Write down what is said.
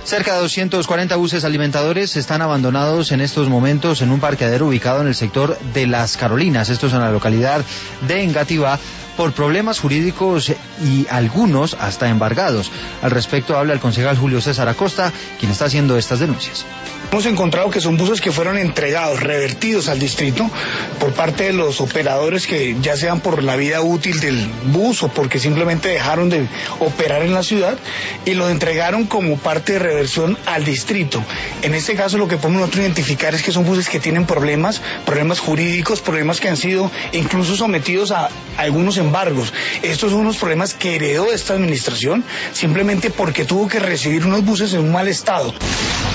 Cerca de 240 buses alimentadores están abandonados en estos momentos en un parqueadero ubicado en el sector de Las Carolinas, esto es en la localidad de Engativá, por problemas jurídicos y algunos hasta embargados. Al respecto habla el concejal Julio César Acosta, quien está haciendo estas denuncias. Hemos encontrado que son buses que fueron entregados, revertidos al distrito por parte de los operadores que ya sean por la vida útil del bus o porque simplemente dejaron de operar en la ciudad y los entregaron como parte de reversión al distrito. En este caso lo que podemos nosotros identificar es que son buses que tienen problemas jurídicos, problemas que han sido incluso sometidos a algunos embargos. Estos son unos problemas que heredó esta administración simplemente porque tuvo que recibir unos buses en un mal estado.